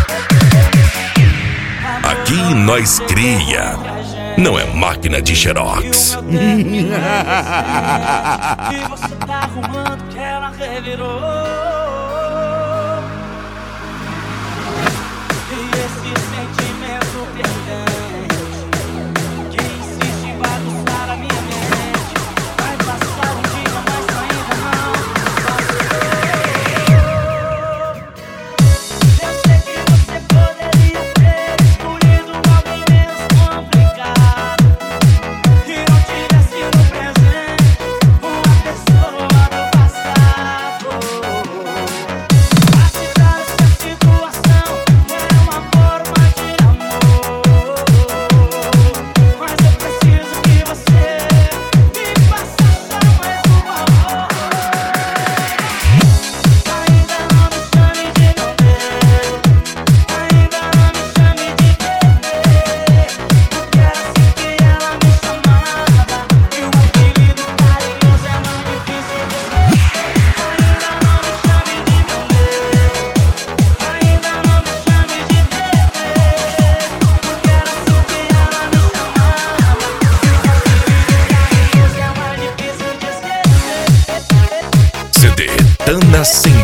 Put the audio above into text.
Aqui nós cria, não é máquina de xerox. E você tá arrumando que ela revirou. E esse sentimento perdente que insiste em bagunçar a minha mente. Vai passar um dia, mas ainda não passou. Eu sei que você poderia ter escolhido alguém menos complicado e não tivesse no presente uma pessoa do passado. Aceitar essa situação é uma forma de amor, mas eu preciso que você me faça só mais um favor. Ainda não me chame de meu bem, ainda não me chame de bebê, porque era assim que ela me chamava, e o apelido carinhoso é mais difícil de esquecer. Ainda não me chame de meu bem, ainda não me chame de bebê, porque era assim que ela me chamava, e o apelido carinhoso é mais difícil de esquecer. CD Tana Sem